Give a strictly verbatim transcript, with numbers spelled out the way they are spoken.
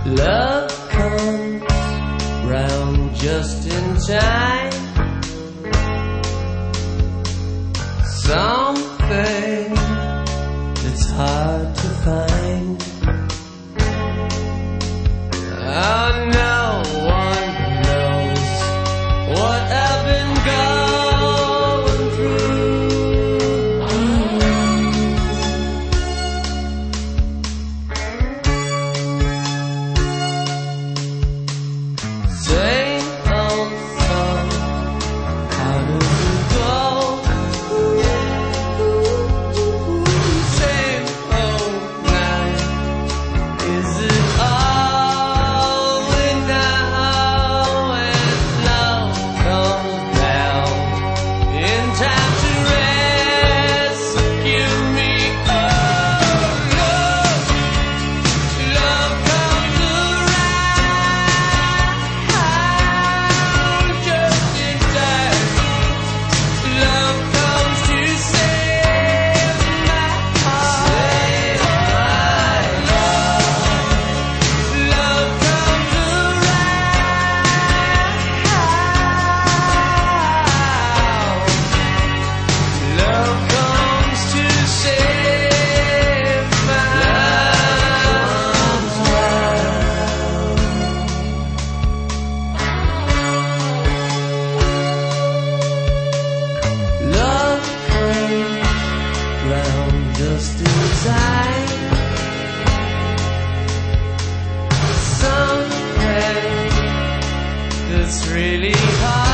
Love comes round just in time. Something that's hard to find. Oh, no one knows what I've been going through. Same old song, how do you go? Same old night, is it all we know? When love comes down in time to rescue me. Oh, love, love comes around just in time. Love comes to save my heart. Love comes around. Love comes to save my Love comes round just in time. Something that's really hard.